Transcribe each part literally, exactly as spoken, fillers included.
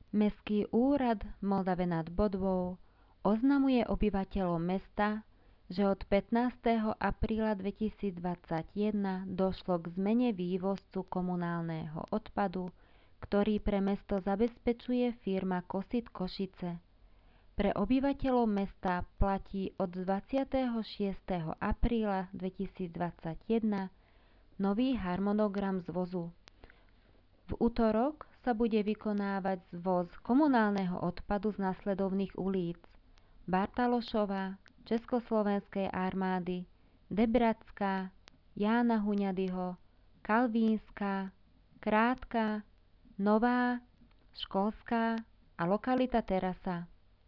Mestský úrad v Moldave nad Bodvou oznamuje obyvateľom mesta, že od pätnásteho apríla dvetisícdvadsaťjeden došlo k zmene vývozcu komunálneho odpadu, ktorý pre mesto zabezpečuje firma Kosit Košice. Pre obyvateľov mesta platí od dvadsiateho šiesteho apríla dvetisícdvadsaťjeden nový harmonogram zvozu. V utorok sa bude vykonávať zvoz komunálneho odpadu z nasledovných ulic: Bartalošova, Československej armády, Debradská, Jána Huňadyho, Kalvínska, Krátka, Nová, Školská a lokalita Terasa.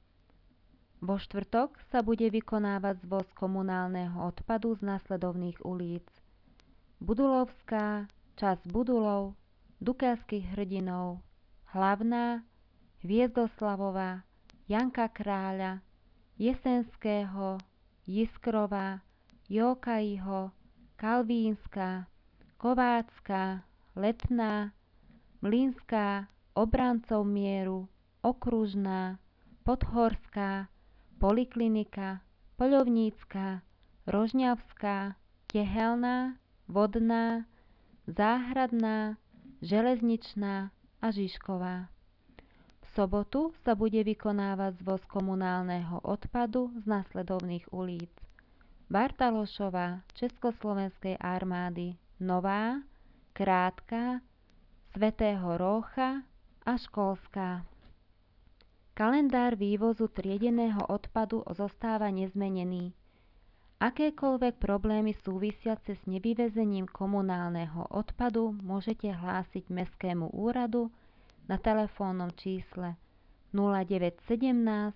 Vo štvrtok sa bude vykonávať zvoz komunálneho odpadu z nasledovných ulic: Budulovská, časť Budulov, Dukavských hrdinov, Hlavná, Hviezdoslavová, Janka Kráľa, Jesenského, Jiskrova, Jókaiho, Kalvínska, Kovácka, Letná, Mlynská, Obrancov mieru, Okružná, Podhorská, Poliklinika, Poľovnícka, Rožňavská, Tehelná, Vodná, Záhradná, Železničná a Žižková. V sobotu sa bude vykonávať zvoz komunálneho odpadu z nasledovných ulic: Bartalošova, Československej armády, Nová, Krátka, Svätého Rócha a Školská. Kalendár vývozu triedeného odpadu zostáva nezmenený. Akékoľvek problémy súvisiace s nevyvezením komunálneho odpadu môžete hlásiť Mestskému úradu na telefónnom čísle nula deväť jeden sedem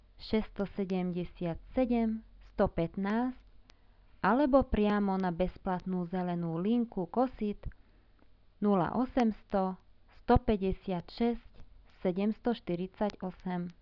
šesťstosedemdesiatsedem stopätnásť alebo priamo na bezplatnú zelenú linku Kosit nula osemsto stopäťdesiatšesť sedemstoštyridsaťosem.